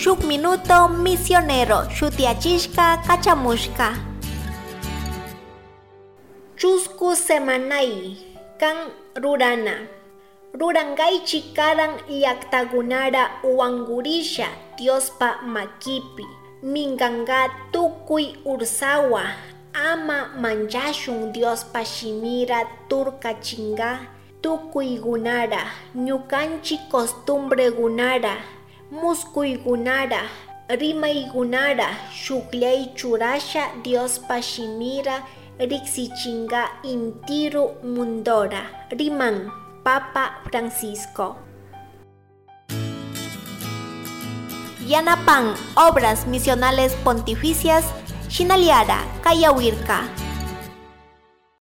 shuk minuto misionero shutiachishka kachamushka. Chusku semanay kan rurana. Rurangaychi karan llaktakunara uwangurisha Diospa makipi. Minkanga tukuy ursawa ama manchashun Diospa shimira turkachinga tukuygunara ñukanchi costumbregunara muskuygunara rimaygunara shuklay churasha Diospa shimira riksichinga intiru mundora riman Papa Francisco. Yanapan Obras Misionales Pontificias Shinaliara Kayawirka.